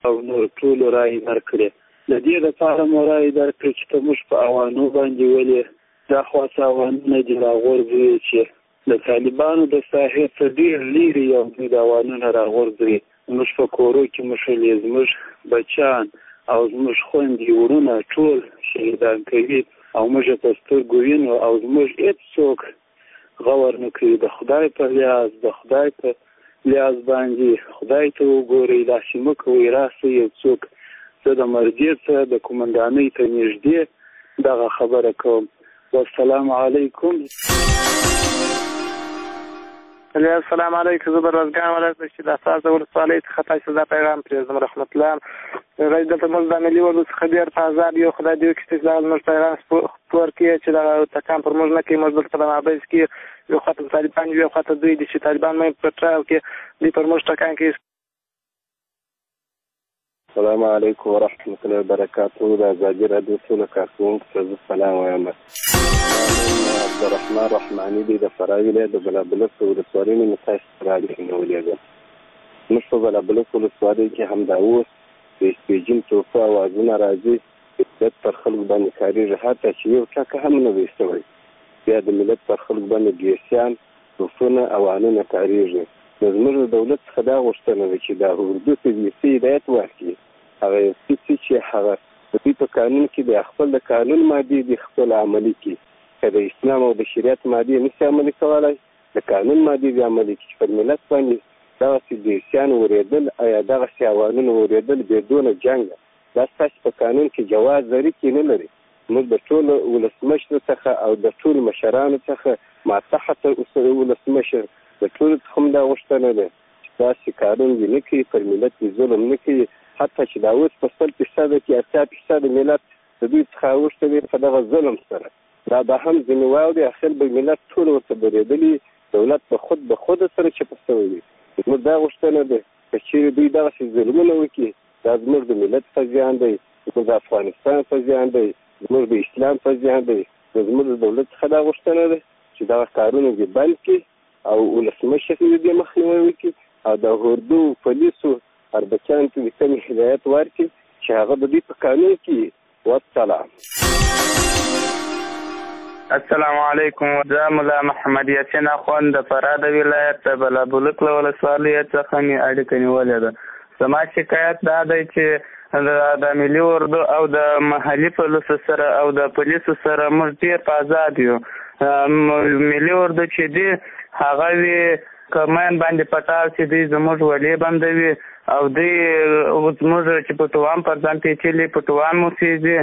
او نور ټولو رایې درکړې. د دې دپاره مو رایې درکړې چې ته موږ په اوانو باندې ولې دا خواڅه اوانونه دي راغورځوي چې د طالبانو د ساحې څخه ډېر لرې یو دوی د اوانونه راغورځوي. موږ په کورو کې مشلې زموږ بچیان او زموږ خویندې وروڼه ټول شهیدان کوي او موږ په سترګو وینو او زموږ هېڅوک غور نه کوي. د خدای په لیاز د خدای په لیاز باندې خدای ته وګورئ، داسې مه کوئ راسئ یو څوک زه د مرګې څخه د قومندانۍ ته نږدې دغه خبره کوم. والسلام علیکم. السلام علیکم. زه به روزګان ولایت چې د اساس ولسوالۍ څخه تاسو دا پیغام پرېږدم. رحمت الله دلته موږ د ملي اردو څخه ډېر په ازاد یو خدای دې وکړي چې دغه زموږ پیغام خپور کړي چې دغه تکان پر موږ نه کوي. موږ دلته په مابینځ کې یو خواته طالبان یو خواته دوی دي چې طالبان مې په ټراو کې دوی پر موږ ټکان کوي. السلام علیکم ورحمة الله وبرکاته. د ازادي راډیو ټولو کارکوونکو ته زه سلام وایم. عبدالرحمن رحماني دی د فراه ولایت د بلابلک ولسوالۍ نه مې تاسو سره اړیکې نیولې ده. موږ په بلابلک ولسوالۍ کې همدا اوس د سپېجین توپو اوازونه راځي چې ملت پر خلکو باندې کارېږي، حتی چې یو ټکه هم نه وي شوی. بیا د ملت پر خلکو باندې ګیسیان توپونه اوانونه کارېږي. نو زموږ د دولت څخه دا غوښتنه ده چې د اردو ته ویسي هدایت ورکړي. هغه څه چې هغه د دوی په قانون کې د خپل د قانون مادې د خپل عملي کړي. که د اسلام او د شریعت مادې نشي عملي کولی، د قانون مادې د عملي کړي چې پر ملت باندې دغسې ګیسیان ورېدل یا دغسې اوانونه ورېدل بدون جنګ، دا ستاسې په قانون کې جواز لري کې نه لري. موږ د ټولو ولسمشرو څخه او د ټولو مشرانو څخه ماتحت ولسمشر د ټولو څخه هم دا غوښتنه ده چې داسې کارونه دې نه کوي، پر ملت دې ظلم نه کوي. حتی چې دا اوس په 100% کې 80% ملت د دوی څخه اوښته دی په دغه ظلم سره. دا به هم ځینې واوري، اخر به ملت ټول ورته برېدلي، دولت به خود سره چپه شوی وي. زموږ دا غوښتنه ده که چېرې دوی دغسې ظلمونه وکړي، دا زموږ د ملت په زیان دی، زموږ د افغانستان په زیان دی، زموږ د اسلام په زیان دی. زموږ د دولت څخه دا غوښتنه ده چې دغه کارونه دې بند کړي او ولسمشر دې مخنیوی وکړي او د اردو پولیسو اربچیانو ته د کمې هدایت ورکړي چې هغه د دوی په قانون کې. والسلام. السلام علیکم. زه ملا محمد یاسین اخوند د فراه د ولایت د بلابلک له ولسوالۍ څخه مې اړیکه نیولې ده. زما شکایت دا دی چې د ملي اردو او د محلي پولیسو سره او د پولیسو سره موږ ډېر په ازاد یو. ملي اردو چې دی هغه وي کمین باندې پټاو چې دوی زموږ ولې بندوي او دوی زموږ چې پټوام پر ځان پیچلي پټوام اوسېږي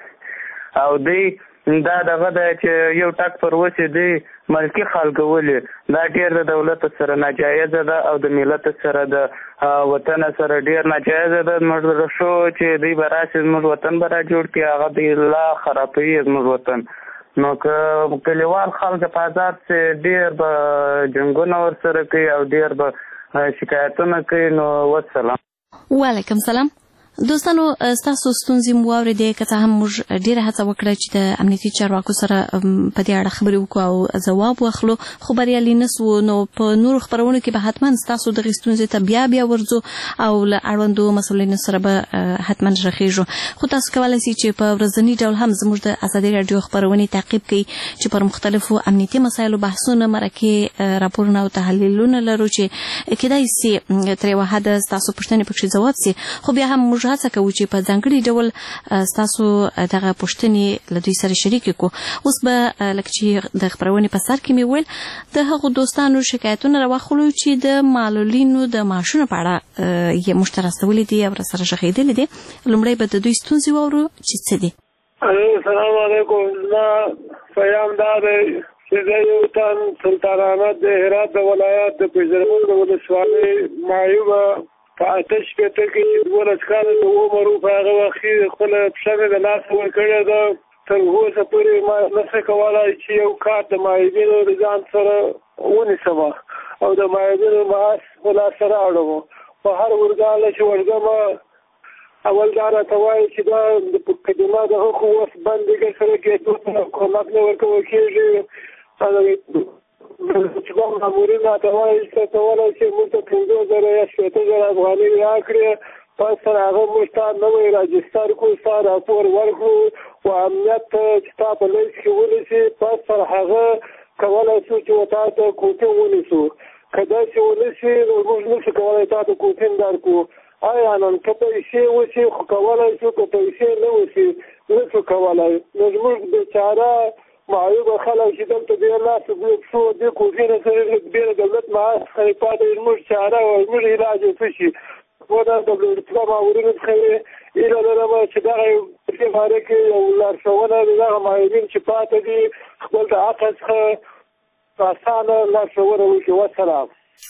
او دوی دا دغه دی چې یو ټک پر وسې دوی ملکي خلکو ولي. دا ډېر د دولت سره ناجایزه ده او د ملت سره د وطن سره ډېر ناجایزه ده. موږ شو چې دوی به راشي زموږ وطن به را جوړ کړي، هغه دوی لا خرابوي زموږ وطن. نو که کلیوال خلک په آزاد سي ډېر به جنګونه ورسره کوي او ډېر به شکایتونه کوي. نو والسلام. وعلیکم سلام. دوستانو ستاسو ستونزې مو واورېدې، که څه هم موږ ډېره هڅه وکړه چې د امنیتي چارواکو سره په دې اړه خبرې وکړو او ځواب واخلو، خو بریالي نه سوو. نو په نورو خپرونو کې به حتما ستاسو دغې ستونزې ته بیا ورځو او له اړوندو مسؤلینو سره به حتما غږېږو. خو تاسو کولی شئ چې په ورځني ډول هم زموږ د ازادي راډیو خپرونې تعقیب کړئ چې پر مختلفو امنیتي مسایلو بحثونه، مرکې، راپورونه او تحلیلونه لرو چې کېدای سي تر یوه حده ستاسو پوښتنې پکښې ځواب سي. خو بیا هم موږ هڅه کوو چې په ځانګړي ډول ستاسو دغه پوښتنې له دوی سره شریکې کړو. اوس به لکه چې د خپرونې په سر کې مې ویل د هغو دوستانو شکایتونه راواخلو چې د معلولینو د معاشونو په اړه یې موږ ته راستولي دي او راسره غږېدلي دي. لومړی به د دوی ستونزې واورو چې څه دي. السلام علیکم. زما پیغام دا دی چې زه یو تن سلطانانه د هرات د ولایت د پیژرمون د ولسوالۍ معیوبه په 88 کې چې 12 کاله د عمر په هغه وخت کې خپله پښه مې د لاسه ورکړې ده. تر اوسه پورې ما نشم کولی چې یو کار د معیوبینو د ځان سره ونیسم او د معیوبینو معاش په لاسه راوړم. په هر ورځاله چې ورځم اول دا راته وایي چې دا د قدیمه د حقوقو وس بندګۍ سره کېدو ته کومک نه ورکول کېږي. چې کوم مامورین راته وایي چې کولی شي موږ ته 15,000 یا 60,000 افغانۍ راکړي پس تر هغه موږ ته نوی راجستر کړو، ستا راپور ورکړو و امنیت ته چې تا په لیست کې ونیسي. پس تر هغه کولی شو چې تا ته کوپین ونیسو. که داسې ونیسي نو موږ نشو کولی تا ته کوپین درکړو. آیا نن که پیسې وشي خو کولی شو، که پیسې نه وشي نشو کولی. نو زموږ بېچاره معیوبه خلک چې دلته دې لاس ګوب شو دې کوپینه سره لږ بې له دولت معاش څخه پاتې زموږ چاره او زموږ علاج یې څه شي. ودا د ارتقا مامورینو څخه ایله لرم چې دغه په باره کې یو لارښوونه د دغه معیوبین چې پاتې دي خپل د عقل څخه اسانه لارښوونه وکړي. والسلام.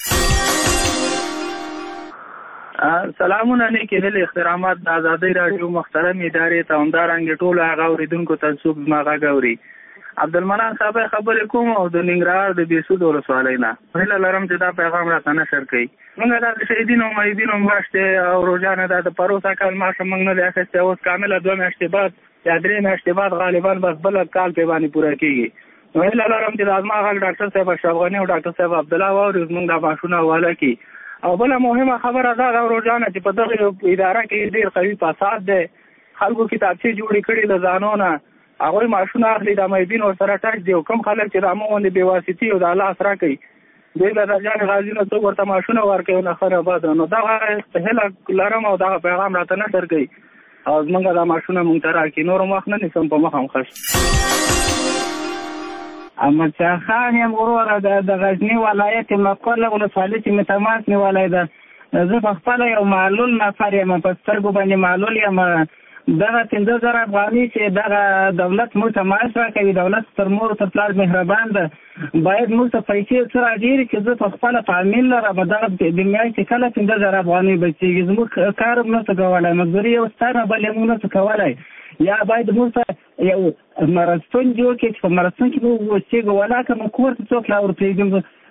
سلامونه نیکې هیلې احترامات د ازادۍ راډیو محترم ادارې ته همدارنګې ټولو هغه اورېدونکو ته څوک زما غږ اوري. عبدالمنان صاحب خبرې کوم او د ننګرهار د بېسود ولسوالۍ نه. هیله لرم چې دا پیغام راته نشر کړئ. موږ دا د شهیدینو او معیوبینو میاشت دی او روزانه دا د پروسه کال معاش موږ نه دی اخیستی. اوس کامله 2 میاشتې بعد یا 3 میاشتې بعد غالبا بس بل کال پې باندې پوره کېږي. نو هیله لرم چې دا زما غږ ډاکټر صاحب اشرف غني او ډاکټر صاحب عبدالله واوري زموږ دا معاشونه حواله کړي. او بله مهمه خبره دا ده روزانه چې په دغه اداره کې ډېر قوي فساد دی. خلکو کتابچې جوړې کړي له ځانو نه، هغوی معاشونه اخلي، د معیوبینو ورسره ټچ دی. او کوم خلک چې د عامه غوندې بېواسطي او د الله اسره کوي دوی له درجان غازي نه څوک ورته معاشونه ورکوي او نه ښه نه بد. نو دغه هیله لرم او دغه پیغام راته نشر کوي او زموږ دا معاشونه مونږ ته راکړي. نور وخت نه نیسم په مخه مخه. احمدشاه خان یم وروره د غزني ولایت مقر ولسوالۍ چې مې تماس نیولی ده. زه په خپله یو معلول نفر یم، په سترګو باندې معلول یم. دغه 15,000 افغانۍ چې دغه دولت موږ ته معاش راکوي، دولت تر مور تر پلار مهربان ده، باید موږ ته پیسې څه راډېرې چې زه په خپله فامیل لرم. دغه د میاشتې کله 15,000 افغانۍ بچېږي. زموږ کار هم نشو کولی، مزدوري یو ستانه بل یې موږ نشو کولی. یا باید موږ ته یو مرستون جوړ کړي چې په مرستون کې موږ اوسېږو. ولاکه موږ کور ته څوک لا ورپرېږدي،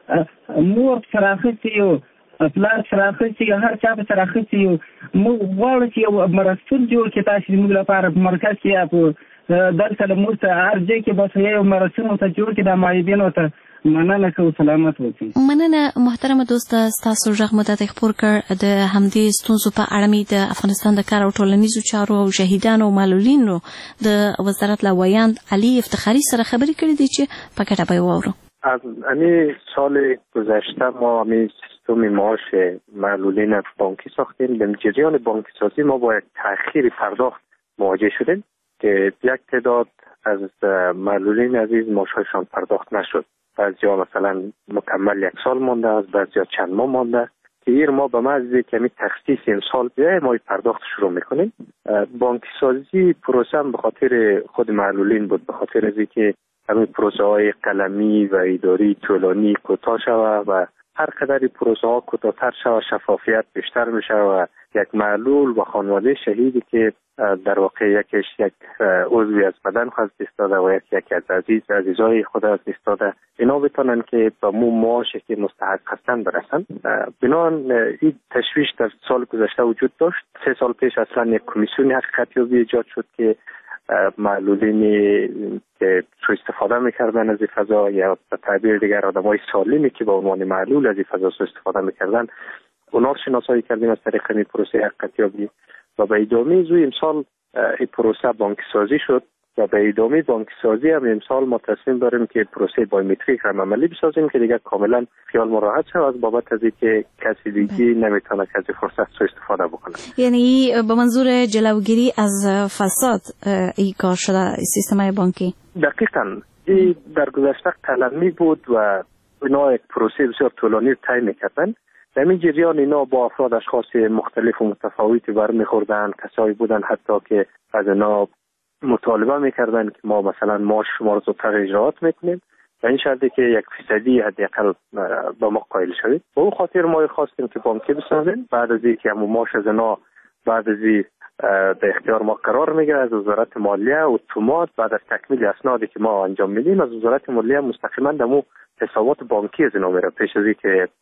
مور سره اخیستې یو، پلار سره اخیستې یو، هر چا په سره اخیستې یو. موږ غواړو چې یو مرستون جوړ کړي تاسې زموږ لپاره په مرکز کې یا په دلته له موږ ته هر ځای کې بس یو مرستون ورته جوړ کړي د معیوبینو ته. مننه کوو، سلامت اوسئ. مننه محترمه دوسته، ستاسو غږ مو ته خپور کړ. د همدې ستونزو په اړه مې د افغانستان د کار او ټولنیزو چارو او شهیدانو او معلولینو د وزارت له ویاند علي افتخاری سره خبرې کړې دي چې په ګډه به یې واورو. از همین سال گذشته ما همین سیستم معاش معلولین بانکی ساختیم. در جریان بانکی سازی ما با یک تأخیر پرداخت مواجه شدیم که یک تعداد از معلولین عزیز معاششان پرداخت نشد. بعضیا مثلا مکمل 1 سال مانده است، بعضیا چند ماه مانده است که ایر ما به محض کمی تخصیص امسال بیای ما پرداخت شروع میکنیم. بانکی سازی پروسه هم به خاطر خود معلولین بود، به خاطر از اینکه همین پروسه های قلمی و اداری طولانی کوتاه شود و هر قدری پروسه ها کوتاه‌تر شود شفافیت بیشتر میشه و یک معلول و خانواده شهیدی که در واقع یکیش یک عضوی از بدن خود دست داده و یکی از عزیزای خود از دست داده، اینا بتونن که به معاشی که مستحق هستن برسن. بنابراین این تشویش در سال گذشته وجود داشت. 3 سال پیش اصلا یک کمیسیون حقیقتیابی ایجاد شد که معلولینی که سوء استفاده میکردن از این فضا یا به تعبیر دیگر آدمای سالمی که به عنوان معلول از این فضا سوء استفاده میکردن، اونا شناسایی کردیم از طریق این پروسه حقیقتیابی و به ادامه زوی امسال این پروسه بانکی سازی شد و به ادامه بانکی سازی هم امسال ما تصمیم داریم که پروسه بایومتریک هم عملی بسازیم که دیگه کاملا خیال راحت شد از بابت از اینکه کسی دیگه نمیتونه از این فرصت سوء استفاده بکنه. یعنی به منظور جلوگیری از فساد این کار شده سیستم بانکی؟ دقیقاً این در گذشته قلمی بود و اینا یک پروسه بسیار طولانی طی میکردن. در این جریان اینا با افراد اشخاص مختلف و متفاوتی برمیخوردن. کسایی بودن حتی که از اینا مطالبه میکردن که ما مثلا معاش شما رو زودتر اجراات میکنیم و این شرطی که 1% حداقل به ما قائل شوید. به اون خاطر ما خواستیم که بانکی بسازیم. بعد از اینکه هم معاش از اینا بعد از این به اختیار ما قرار میگیره از وزارت مالیه اتومات بعد از تکمیل اسنادی که ما انجام میدیم از وزارت مالیه مستقیما دمو حسابات بانکی از اینا میره پیش از اینکه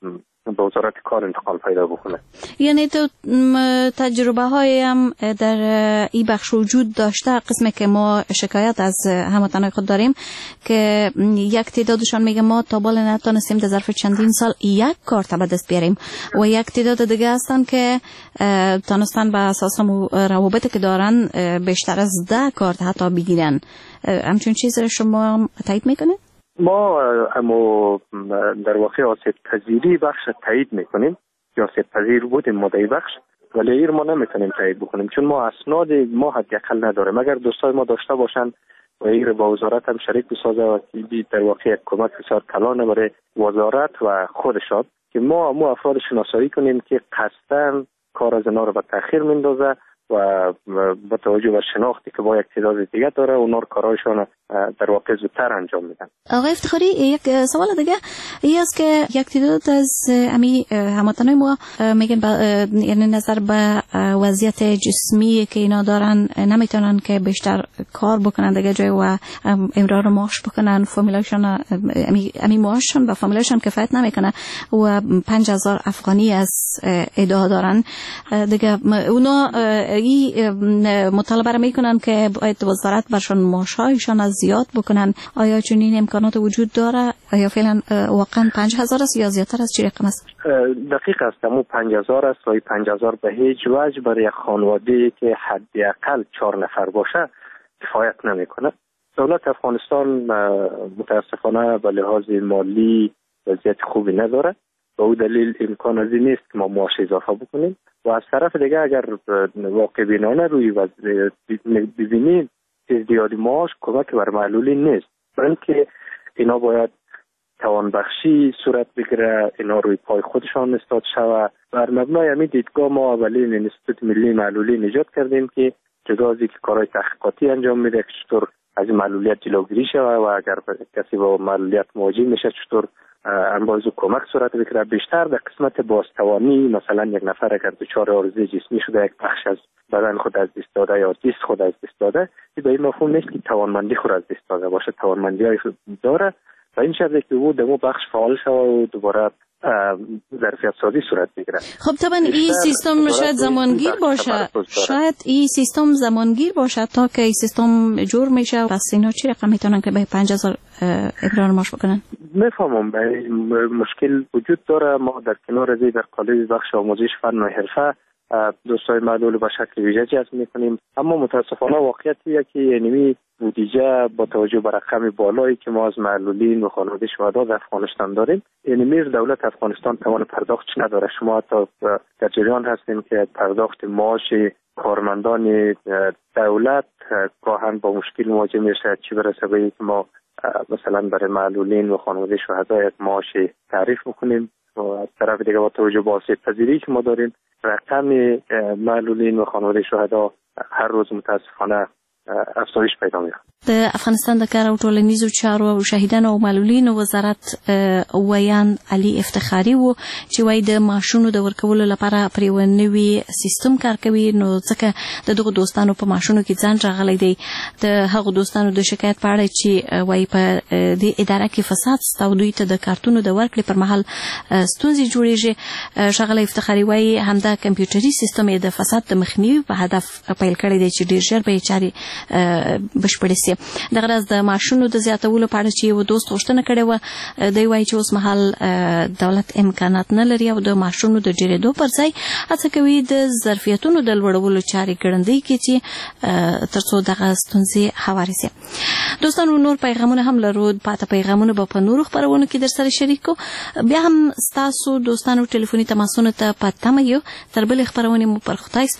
به وزارت کار انتقال پیدا بکنه. یعنی تو تجربه های هم در این بخش وجود داشته، قسمی که ما شکایت از هموطنان خود داریم که یک تعدادشان میگه ما تا بالا نتونستیم در ظرف چندین سال یک کارت به دست بیاریم و یک تعداد دیگه هستن که تونستن به اساس روابطی که دارن بیشتر از 10 کارت حتی بگیرن. همچون چیز را شما تایید میکنید؟ ما اما در واقع آسیب پذیری بخش تایید میکنیم یا آسیب پذیر بودیم ما در بخش، ولی ایر ما نمیتونیم تایید بکنیم چون ما اسناد ما حداقل نداریم. اگر دوستای ما داشته باشن و ایر با وزارت هم شریک بسازه و در واقع یک کمک بسیار کلانه برای وزارت و خودشان که ما افراد شناسایی کنیم که قصداً کار از اینا رو به تأخیر میندازه و با توجه به شناختی که با یک تعداد دیگه داره اونا کارایشان در واقع زودتر انجام میدن. آقای افتخاری، یک سوال دیگه این است که یک تعداد از هموطنان ما میگن یعنی نظر به وضعیت جسمی که اینا دارن نمیتونن که بیشتر کار بکنن دیگه جای و امرار معاش بکنن، فامیلاشون معاششون به فامیلاشون کفایت نمیکنه و 5000 افغانی از ادعا دارن دیگه. اونا این مطالبه میکنن که باید وزارت برشان معاشایشان از زیاد بکنن. آیا چنین امکانات وجود داره؟ آیا فعلا واقعا 5000 است یا زیادتر از چی رقم است؟ دقیق است، همون 5000 است و 5000 به هیچ وجه برای یک خانواده که حداقل 4 نفر باشه کفایت نمیکنه. دولت افغانستان متاسفانه به لحاظ مالی وضعیت خوبی نداره و او دلیل امکان از این نیست که ما معاش اضافه بکنیم و از طرف دیگه اگر واقع بینانه روی وضع ببینید ازدیاد معاش کمک بر معلولین نیست، بلکه اینا باید توانبخشی صورت بگیره، اینا روی پای خودشان استاد شوه. بر مبنای همین دیدگاه ما اولین انستیتوت ملی معلولین ایجاد کردیم که جدا از اینکه کارهای تحقیقاتی انجام میده که چطور از این معلولیت جلوگیری شوه و اگر کسی با معلولیت مواجه میشه چطور انباز و کمک صورت بگیره. بیشتر در قسمت بازتوانی، مثلا یک نفر اگر دچار عارضه جسمی شده، یک بخش از بدن خود از دست داده یا دست خود از دست داده، به این مفهوم نیست که توانمندی خود از دست داده باشه، توانمندی های داره و این شرطی که او دمو بخش فعال شده و دوباره ظرفیت سازی صورت بگیره. خب طبعا این سیستم شاید زمانگیر باشه، شاید این سیستم زمانگیر باشه تا که این سیستم جور میشه. پس اینا چی رقم میتونن که به 5000 ابرار معاش بکنن؟ میفهمم مشکل وجود داره. ما در کنار از در قالب بخش آموزش فن و حرفه دوستای معلول به شکل ویژه جذب میکنیم، اما متاسفانه واقعیتیه که یعنی بودجه با توجه به رقم بالایی که ما از معلولین و خانواده شهدا در افغانستان داریم، یعنی میر دولت افغانستان توان پرداختش نداره. شما حتی در جریان هستیم که پرداخت معاش کارمندان دولت گاهن با مشکل مواجه میشه، چی برسه به اینکه ما مثلا برای معلولین و خانواده شهدا یک معاش تعریف بکنیم و از طرف دیگه با توجه به آسیب پذیری که ما داریم رقم معلولین و خانواده شهدا هر روز متاسفانه افزایش پیدا میکنه. د افغانستان د کار او ټولنیزو چارو او شهیدانو او معلولینو وزارت ویان علي افتخاري وو چې وایي د معاشونو د ورکولو لپاره پر یو نوي سیستم کار کوي. نو ځکه د دغو دوستانو په معاشونو کې ځان راغلی دی. د هغو دوستانو د شکایت په اړه چې وایي په دې اداره کې فساد سته او دوی ته د کارتونو د ورکړې پر مهال ستونزې جوړېږي. ښاغلی افتخاري وایي همدا کمپیوټري سیستم یې د فساد د مخنیوي په هدف پیل کړی دی چې ډېر ژر به یې چارې بشپړې سي. دغه راز د معاشونو د زیاتولو په اړه چې یو دوست غوښتنه کړې وه، دی وایي چې اوس مهال دولت امکانات نه لري او د معاشونو د ډېرېدو پر ځای هڅه کوي د ظرفیتونو د لوړولو چارې ګړندۍ کړي چې تر څو دغه ستونزې هوارې سي. دوستانو نور پیغامونه هم لرو، پاته پیغامونه به په نورو خپرونو کې در سره شریک کو. بیا هم ستاسو دوستانو ټلیفوني تماسونو ته په تمه یو. تر بلې خپرونې مو پر خدای